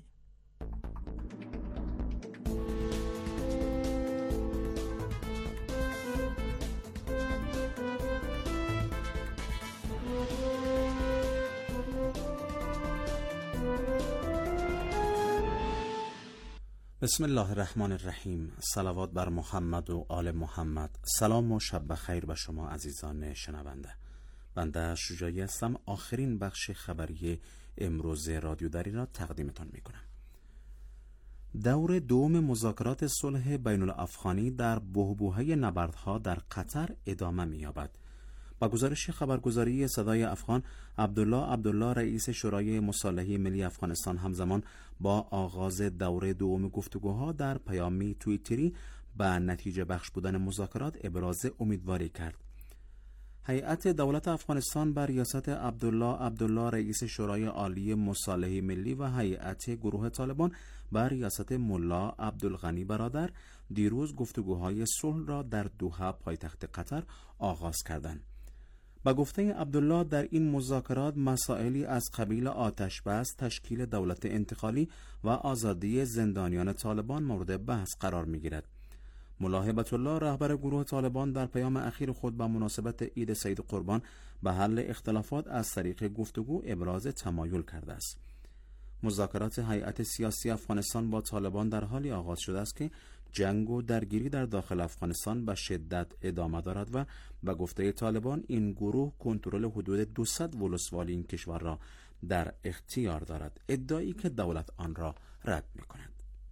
بسم الله الرحمن الرحیم. صلوات بر محمد و آل محمد. سلام و شب بخیر به شما عزیزان شنونده. بنده شجاعی هستم. آخرین بخش خبری امروز رادیو دری را تقدیمتان می کنم. دور دوم مذاکرات صلح بین الافغانی در بحبوحه نبردها در قطر ادامه می یابد. با گزارش خبرگزاری صدای افغان، عبدالله رئیس شورای مصالحه ملی افغانستان همزمان با آغاز دوره دوم گفتگوها در پیامی توییتری به نتیجه بخش بودن مذاکرات ابراز امیدواری کرد. هیئت دولت افغانستان بر ریاست عبدالله رئیس شورای عالی مصالحه ملی و هیئت گروه طالبان بر ریاست ملا عبدالغنی برادر دیروز گفتگوهای صلح را در دوحه پایتخت قطر آغاز کردند. با گفته عبدالله در این مذاکرات مسائلی از قبیل آتش بس، تشکیل دولت انتقالی و آزادی زندانیان طالبان مورد بحث قرار می گیرد. ملا هیبت الله رهبر گروه طالبان در پیام اخیر خود به مناسبت عید سید قربان به حل اختلافات از طریق گفتگو ابراز تمایل کرده است. مذاکرات هیئت سیاسی افغانستان با طالبان در حالی آغاز شده است که جنگ و درگیری در داخل افغانستان به شدت ادامه دارد و به گفته طالبان این گروه کنترل حدود 200 ولسوالی این کشور را در اختیار دارد، ادعایی که دولت آن را رد می‌کند.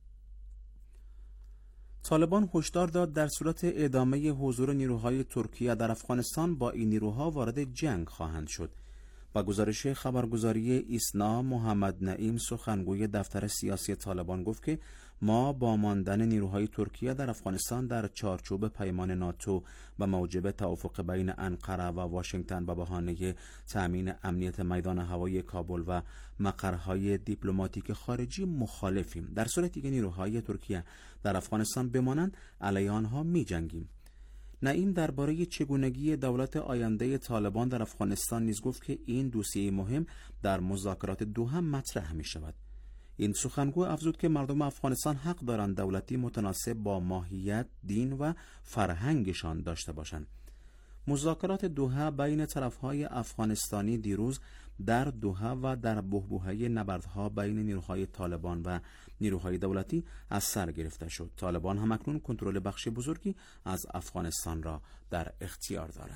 طالبان هشدار داد در صورت ادامه حضور نیروهای ترکیه در افغانستان با این نیروها وارد جنگ خواهند شد. با گزارش خبرگزاری ایسنا، محمد نعیم سخنگوی دفتر سیاسی طالبان گفت که ما با ماندن نیروهای ترکیه در افغانستان در چارچوب پیمان ناتو و موجب توافق بین انقره و واشنگتن به بهانه تأمین امنیت میدان هوایی کابل و مقرهای دیپلماتیک خارجی مخالفیم. در صورتی که نیروهای ترکیه در افغانستان بمانند علیه آنها می جنگیم. نعیم درباره چگونگی دولت آینده طالبان در افغانستان نیز گفت که این دوسیه مهم در مذاکرات دوحه مطرح می شود. این سخنگو افزود که مردم افغانستان حق دارند دولتی متناسب با ماهیت، دین و فرهنگشان داشته باشند. مذاکرات دوحه بین طرفهای افغانستانی دیروز در دوحه و در بحبوحه نبردها بین نیروهای طالبان و نیروهای دولتی از سر گرفته شد. طالبان هم اکنون کنترل بخش بزرگی از افغانستان را در اختیار دارد.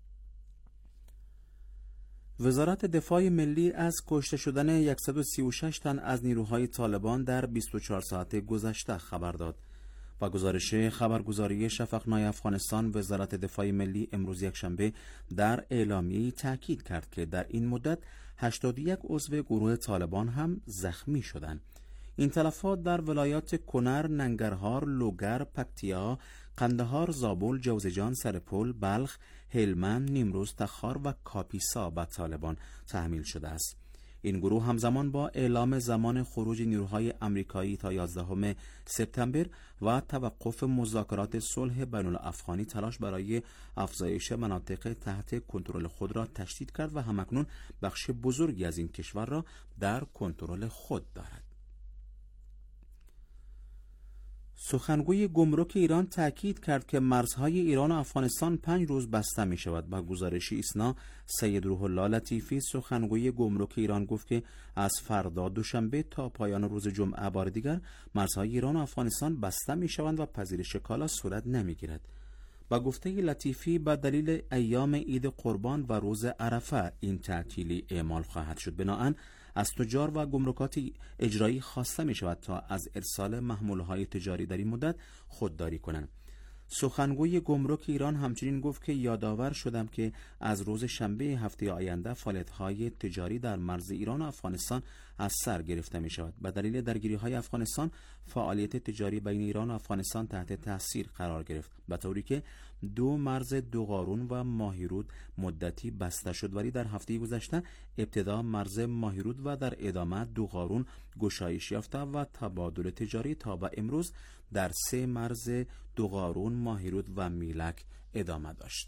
وزارت دفاع ملی از کشته شدن 136 تن از نیروهای طالبان در 24 ساعت گذشته خبر داد. با گزارش خبرگزاری شفقنای افغانستان، وزارت دفاع ملی امروز یکشنبه در اعلامیه‌ای تاکید کرد که در این مدت 81 عضو گروه طالبان هم زخمی شدند. این تلفات در ولایات کنر، ننگرهار، لوگر، پکتیا، قندهار، زابل، جوزجان، سرپل، بلخ، هلمند، نیمروز، تخار و کاپیسا به طالبان تحمیل شده است. این گروه همزمان با اعلام زمان خروج نیروهای آمریکایی تا 11 سپتامبر و توقف مذاکرات صلح بین الافغانی تلاش برای افزایش مناطق تحت کنترل خود را تشدید کرد و همکنون بخش بزرگی از این کشور را در کنترل خود دارد. سخنگوی گمرک ایران تاکید کرد که مرزهای ایران و افغانستان 5 روز بسته می شود. با گزارش ایسنا، سید روح الله لطیفی سخنگوی گمرک ایران گفت که از فردا دوشنبه تا پایان روز جمعه بار دیگر مرزهای ایران و افغانستان بسته می شوند و پذیرش کالا صورت نمی گیرد. با گفته لطیفی به دلیل ایام عید قربان و روز عرفه این تعطیلی اعمال خواهد شد. بنابراین از تجار و گمرکات اجرایی خواسته می شود تا از ارسال محمولهای تجاری در این مدت خودداری کنند. سخنگوی گمرک ایران همچنین گفت که یادآور شدم که از روز شنبه هفته آینده فعالیت‌های تجاری در مرز ایران و افغانستان از سر گرفته می شود. به دلیل درگیری‌های افغانستان فعالیت تجاری بین ایران و افغانستان تحت تاثیر قرار گرفت، به طوری که 2 مرز دوغارون و ماهیرود مدتی بسته شد، ولی در هفته گذشته ابتدا مرز ماهیرود و در ادامه دوغارون گشایش یافته و تبادل تجاری تا به امروز در 3 مرز دوغارون، ماهیرود و میلک ادامه داشت.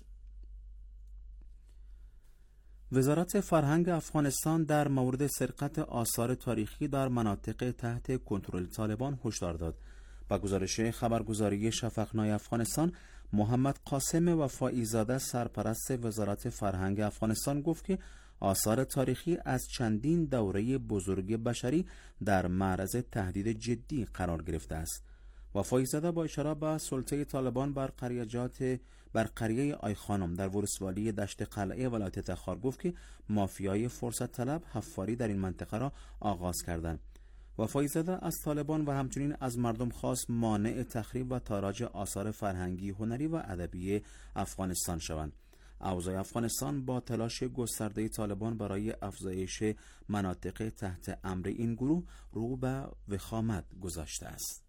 وزارت فرهنگ افغانستان در مورد سرقت آثار تاریخی در مناطق تحت کنترل طالبان هشدار داد. با گزارش خبرگزاری شفقنای افغانستان، محمد قاسم وفایی زاده سرپرست وزارت فرهنگ افغانستان گفت که آثار تاریخی از چندین دوره بزرگ بشری در معرض تهدید جدی قرار گرفته است. وفایی زاده با اشاره به سلطه طالبان بر قریه آی خانم در ولسوالی دشت قلعه ولایت تخار گفت که مافیای فرصت طلب حفاری در این منطقه را آغاز کردند. وفایی زاده از طالبان و همچنین از مردم خواست مانع تخریب و تاراج آثار فرهنگی، هنری و ادبی افغانستان شوند. اوضاع افغانستان با تلاش گسترده طالبان برای افزایش مناطق تحت امر این گروه رو به وخامت گذاشته است.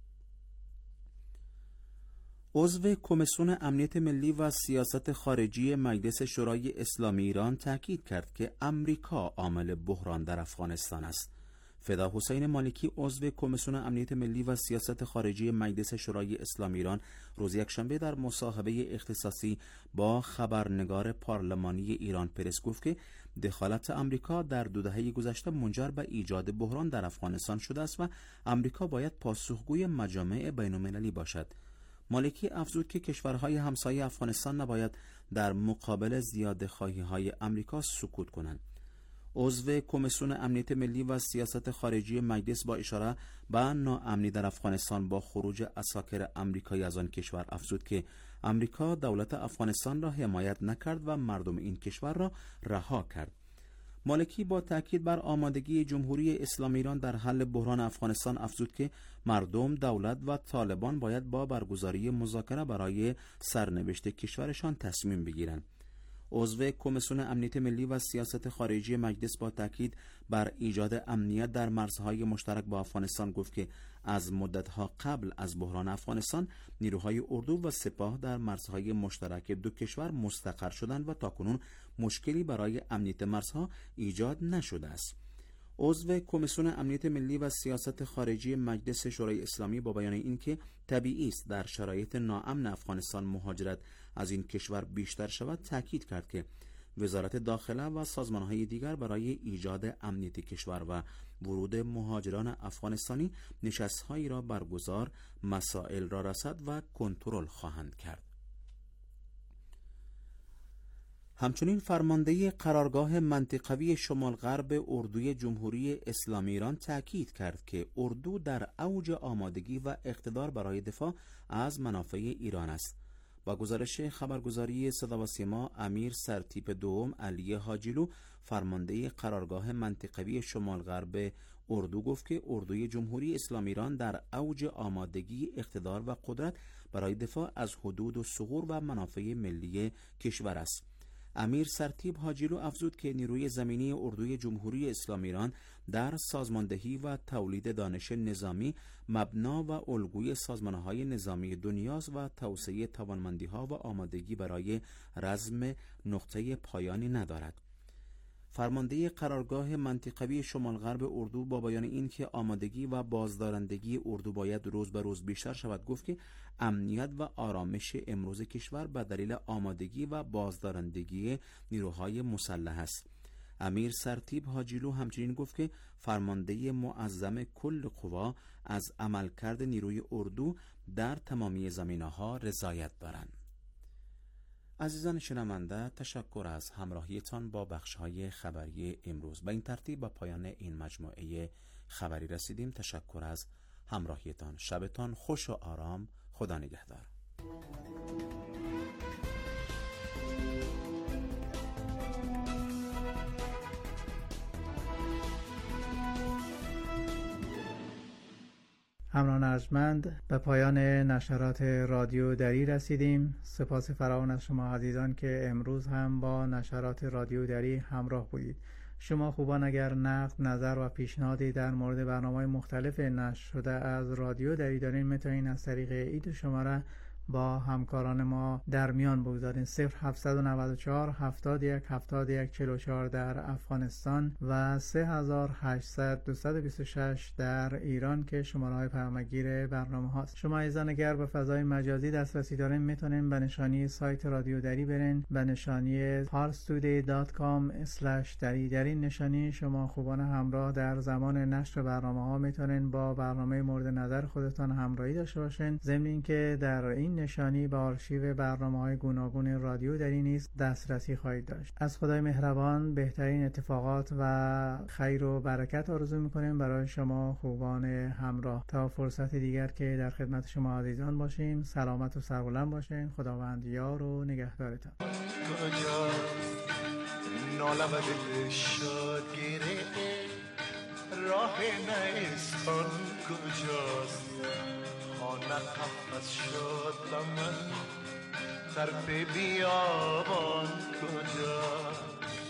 عضو کمیسیون امنیت ملی و سیاست خارجی مجلس شورای اسلامی ایران تاکید کرد که امریکا عامل بحران در افغانستان است. فدا حسین مالکی عضو کمیسیون امنیت ملی و سیاست خارجی مجلس شورای اسلامی ایران روز یکشنبه در مصاحبه اختصاصی با خبرنگار پارلمانی ایران پرس گفت که دخالت امریکا در 2 دهه گذشته منجر به ایجاد بحران در افغانستان شده است و امریکا باید پاسخگوی مجامع بین‌المللی باشد. مالکی افزود که کشورهای همسایه افغانستان نباید در مقابل زیاده‌خواهی‌های امریکا سکوت کنند. عضو کمیسیون امنیت ملی و سیاست خارجی مجلس با اشاره به ناامنی در افغانستان با خروج عساکر امریکایی از آن کشور افزود که امریکا دولت افغانستان را حمایت نکرد و مردم این کشور را رها کرد. مالکی با تاکید بر آمادگی جمهوری اسلامی ایران در حل بحران افغانستان افزود که مردم، دولت و طالبان باید با برگزاری مذاکره برای سرنوشت کشورشان تصمیم بگیرند. عضو کمیسیون امنیت ملی و سیاست خارجی مجلس با تاکید بر ایجاد امنیت در مرزهای مشترک با افغانستان گفت که از مدتها قبل از بحران افغانستان نیروهای اردو و سپاه در مرزهای مشترک 2 کشور مستقر شدند و تاکنون مشکلی برای امنیت مرزها ایجاد نشده است. عضو کمیسیون امنیت ملی و سیاست خارجی مجلس شورای اسلامی با بیان اینکه طبیعی است در شرایط ناامن افغانستان مهاجرت از این کشور بیشتر شود تاکید کرد که وزارت داخله و سازمان‌های دیگر برای ایجاد امنیت کشور و ورود مهاجران افغانستانی نشست‌هایی را برگزار، مسائل را رصد و کنترل خواهند کرد. همچنین فرمانده قرارگاه منطقوی شمال غرب اردوی جمهوری اسلامی ایران تاکید کرد که اردو در اوج آمادگی و اقتدار برای دفاع از منافع ایران است. با گزارش خبرگزاری صدا و سیما، امیر سرتیپ دوم علی حاجیلو فرمانده قرارگاه منطقوی شمال غرب اردو گفت که اردوی جمهوری اسلامی ایران در اوج آمادگی، اقتدار و قدرت برای دفاع از حدود و ثغور و منافع ملی کشور است. امیر سرتیپ حاجیلو افزود که نیروی زمینی اردوی جمهوری اسلامی ایران در سازماندهی و تولید دانش نظامی مبنا و الگوی سازمانهای نظامی دنیاست و توسعه توانمندی‌ها و آمادگی برای رزم نقطه پایانی ندارد. فرمانده قرارگاه منطقوی شمال غرب اردو با بیان این که آمادگی و بازدارندگی اردو باید روز به روز بیشتر شود گفت که امنیت و آرامش امروز کشور به دلیل آمادگی و بازدارندگی نیروهای مسلح است. امیر سرتیپ حاجیلو همچنین گفت که فرمانده معظم کل قوا از عملکرد نیروی اردو در تمامی زمینه‌ها رضایت دارند. عزیزان شنونده، تشکر از همراهیتان با بخش‌های خبری امروز. به این ترتیب با پایان این مجموعه خبری رسیدیم. تشکر از همراهیتان. شبتان خوش و آرام. خدا نگهدار. همراهان ارجمند، به پایان نشرات رادیو دری رسیدیم. سپاس فراوان از شما عزیزان که امروز هم با نشرات رادیو دری همراه بودید. شما خوبان اگر نقد، نظر و پیشنهادی در مورد برنامه‌های مختلف نشر شده از رادیو دری دارین، میتونین از طریق این شماره با همکاران ما در میان بگذارین. 0794 71 71 44 در افغانستان و 3800 226 در ایران که شماره های پیامگیر برنامه هاست. شما عزیزان اگر به فضای مجازی دسترسی دارین، میتونین به نشانی سایت رادیو دری برین، به نشانی parstoday.com/dari. در این نشانی شما خوبان همراه در زمان نشر برنامه ها میتونین با برنامه مورد نظر خودتان همراهی داشته باشین. ضمن اینکه در این نشانی به آرشیو برنامه‌های گوناگون رادیو دری نیز دسترسی خواهید داشت. از خدای مهربان بهترین اتفاقات و خیر و برکت آرزو می‌کنیم برای شما خوبان همراه. تا فرصت دیگر که در خدمت شما عزیزان باشیم، سلامت و سربلند باشین. خداوند یار و نگهدارتان. نالم دل شاد گیره راه نیستان کجاست، خانه قفص شد لمن طرف بیابان کجاست.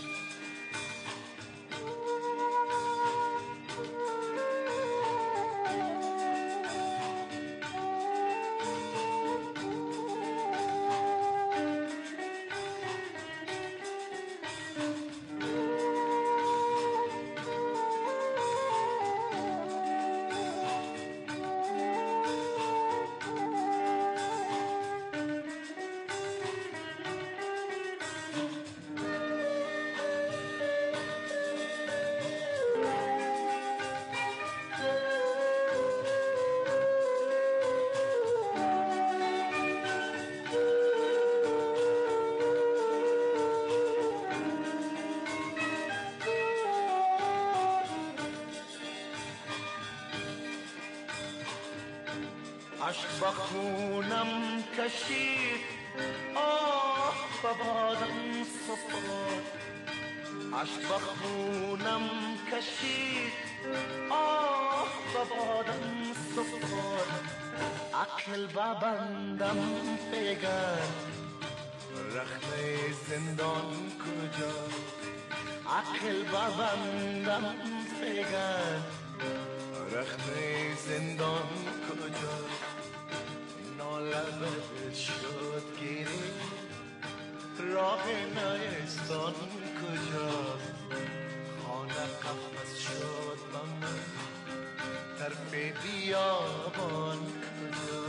عشق با خونم کشید آه ببادم سفر، عشق با خونم کشید آه ببادم سفر. عقل ببندم بگر رخنه زندان کجا، عقل ببندم بگر رخنه زندان کجا. نالب شد گیری راه نیستان کجا، خانه قفص شد من طرف بیابان کجا.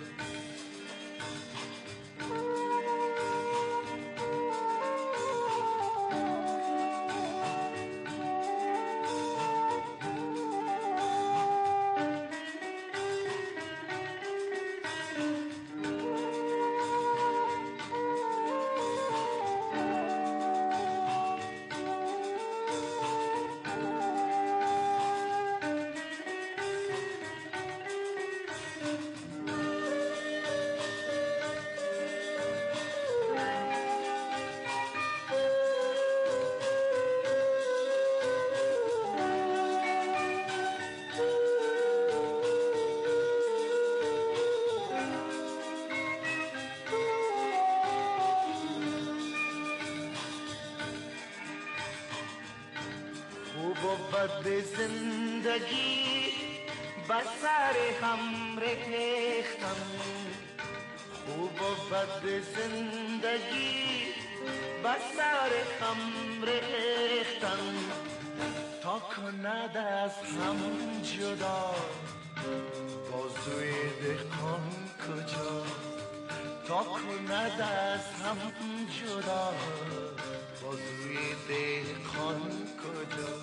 بد زندگی بر سر هم ریختم، خوب و بد زندگی بر سر هم ریختم. تا کند از هم جدا بازوی دهقان کجا، تا کند از هم جدا بازوی دهقان کجا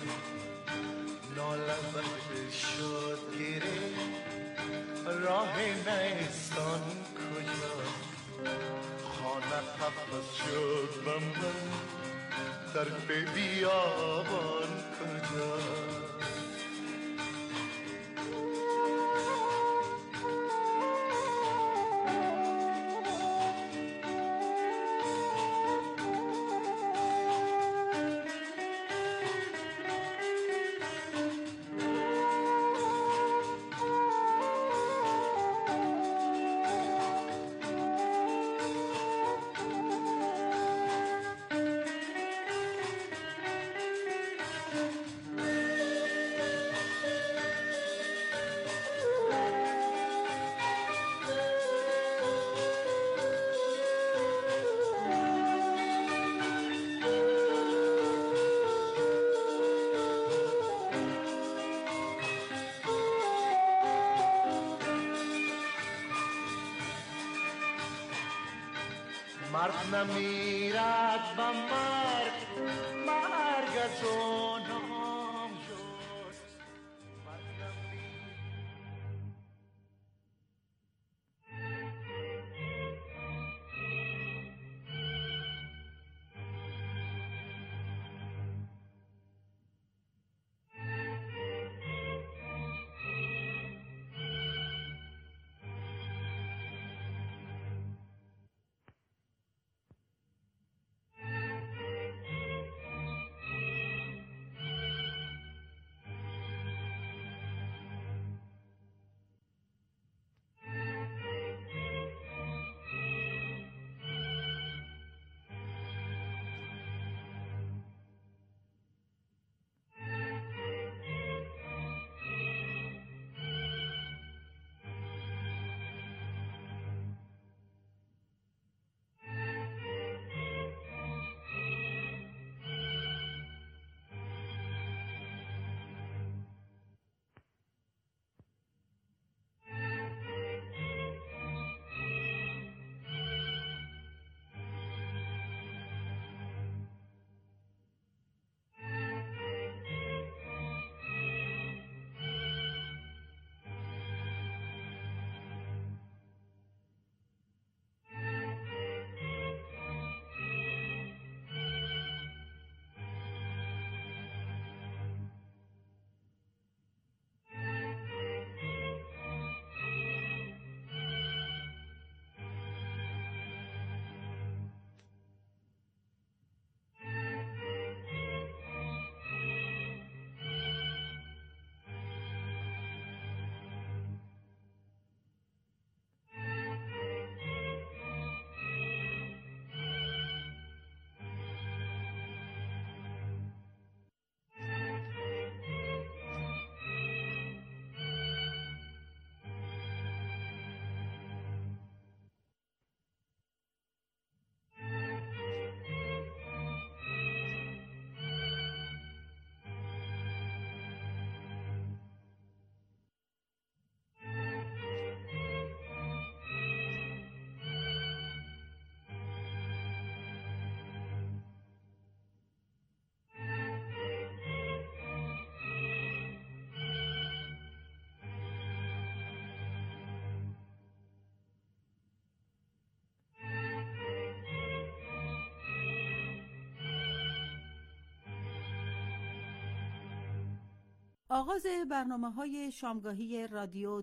نالبت شد گیره راه نیستان کجا خانه قفص شد بمبر طرف بیابان کجا مرد نمیرد و مرگ از او نام شد. آغاز برنامه‌های شامگاهی رادیو